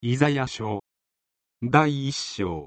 イザヤ書第一章。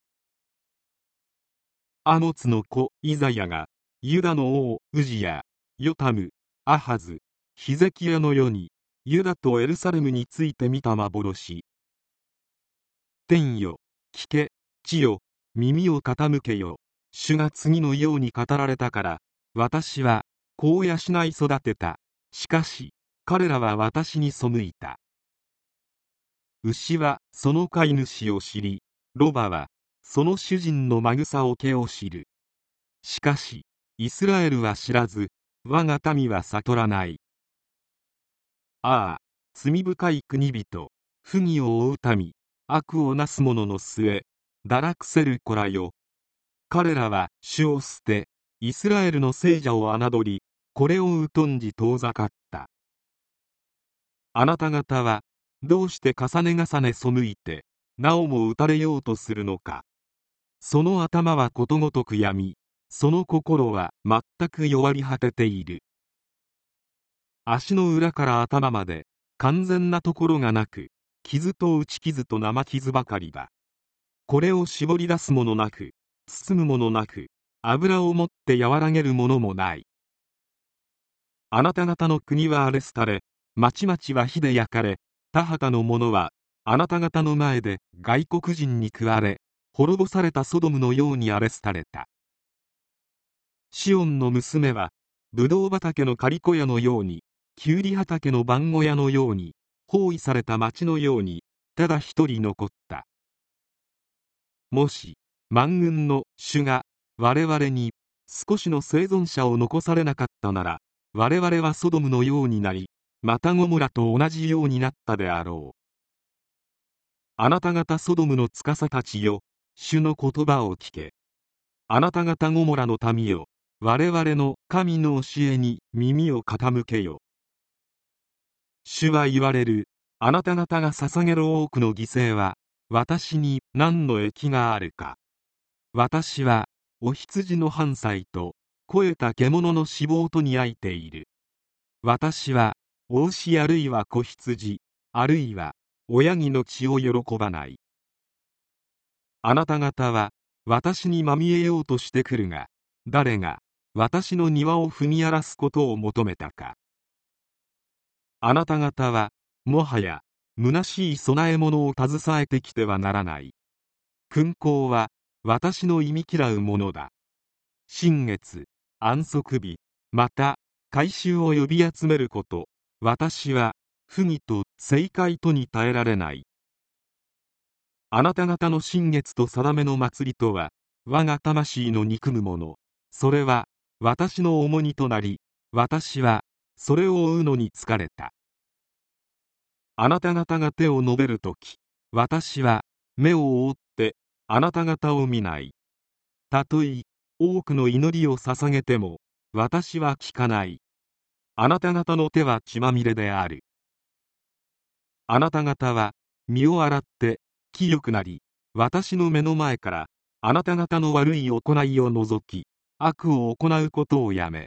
アモツの子イザヤがユダの王ウジヤ、ヨタム、アハズ、ヒゼキヤの世にユダとエルサレムについて見た幻。天よ、聞け、地よ、耳を傾けよ。主が次のように語られたから、私は子を養い育てた。しかし彼らは私に背いた。牛はその飼い主を知り、ロバはその主人のまぐさおけを知る。しかしイスラエルは知らず、我が民は悟らない。ああ、罪深い国々、不義を追う民、悪をなす者の末、堕落せる子らよ。彼らは主を捨て、イスラエルの聖者を侮り、これを疎んじ遠ざかった。あなた方はどうして重ね重ね背いて、なおも打たれようとするのか。その頭はことごとく病み、その心は全く弱り果てている。足の裏から頭まで完全なところがなく、傷と打ち傷と生傷ばかりだ。これを絞り出すものなく、包むものなく、油をもって和らげるものもない。あなた方の国は荒れ廃れ、町々は火で焼かれ、田畑の者はあなた方の前で外国人に食われ、滅ぼされたソドムのように荒れ廃れた。シオンの娘はブドウ畑の刈子屋のように、キュウリ畑の番小屋のように、包囲された町のようにただ一人残った。もし万軍の主が我々に少しの生存者を残されなかったなら、我々はソドムのようになり、またゴモラと同じようになったであろう。あなた方ソドムの司たちよ、主の言葉を聞け。あなた方ゴモラの民よ、我々の神の教えに耳を傾けよ。主は言われる。あなた方が捧げる多くの犠牲は私に何の益があるか。私はお羊の半妻と肥えた獣の脂肪とにあいている。私はお牛あるいは子羊、あるいは親木の血を喜ばない。あなた方は私にまみえようとしてくるが、誰が私の庭を踏み荒らすことを求めたか。あなた方はもはや虚しい供え物を携えてきてはならない。勲功は私の忌み嫌うものだ。新月、安息日、また改宗を呼び集めること、私は不義と正解とに耐えられない。あなた方の新月と定めの祭りとは我が魂の憎むもの。それは私の重荷となり、私はそれを追うのに疲れた。あなた方が手を伸べるとき、私は目を覆ってあなた方を見ない。たとえ多くの祈りを捧げても私は聞かない。あなた方の手は血まみれである。あなた方は身を洗って清くなり、私の目の前からあなた方の悪い行いを除き、悪を行うことをやめ、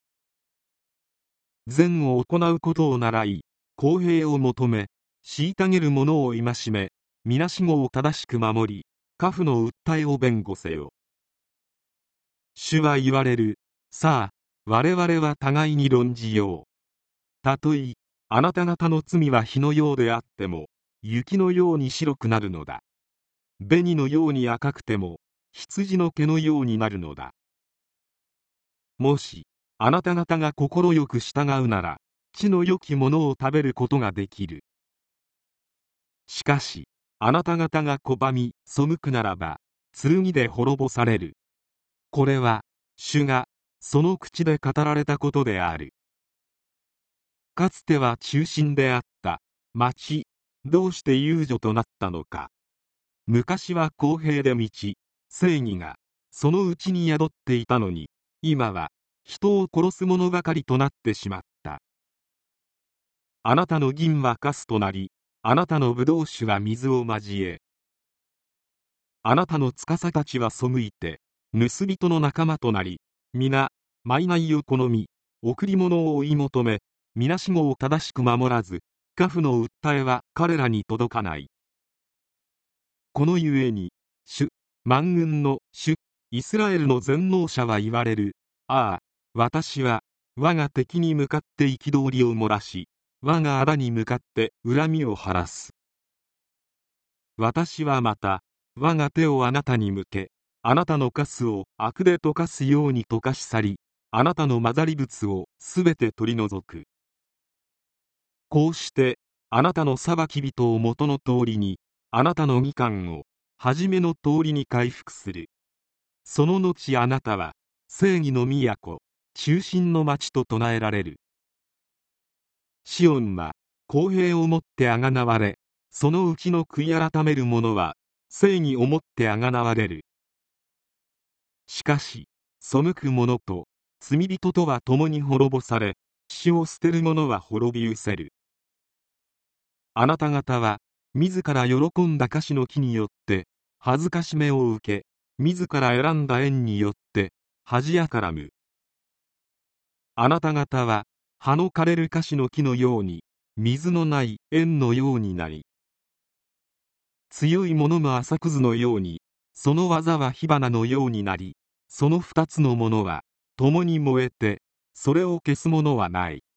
善を行うことを習い、公平を求め、虐げる者を戒め、みなしごを正しく守り、家父の訴えを弁護せよ。主は言われる。さあ、我々は互いに論じよう。たとえあなた方の罪は火のようであっても、雪のように白くなるのだ。紅のように赤くても、羊の毛のようになるのだ。もしあなた方が心よく従うなら、地の良きものを食べることができる。しかしあなた方が拒み背くならば、剣で滅ぼされる。これは主がその口で語られたことである。かつては中心であった町、どうして遊女となったのか。昔は公平で道、正義がそのうちに宿っていたのに、今は人を殺す者ばかりとなってしまった。あなたの銀はカスとなり、あなたのブドウ酒は水を交え、あなたの司たちは背いて盗人の仲間となり、皆賄を好み、贈り物を追い求め、みなしごを正しく守らず、家父の訴えは彼らに届かない。 このゆえに、主、万軍の主、イスラエルの全能者は言われる。ああ、私は、我が敵に向かって憤りを漏らし、我が仇に向かって恨みを晴らす。私はまた、我が手をあなたに向け、あなたのカスを悪で溶かすように溶かし去り、あなたの混ざり物をすべて取り除く。こうして、あなたの裁き人を元の通りに、あなたの義官を初めの通りに回復する。その後あなたは、正義の都、中心の町と唱えられる。シオンは、公平をもってあがなわれ、そのうちの悔い改める者は、正義をもってあがなわれる。しかし、背く者と、罪人とは共に滅ぼされ、死を捨てる者は滅び失せる。あなた方は、自ら喜んだ樫の木によって、恥ずかしめを受け、自ら選んだ縁によって、恥やからむ。あなた方は、葉の枯れる樫の木のように、水のない縁のようになり、強い者の浅くずのように、その技は火花のようになり、その二つのものは、共に燃えて、それを消すものはない。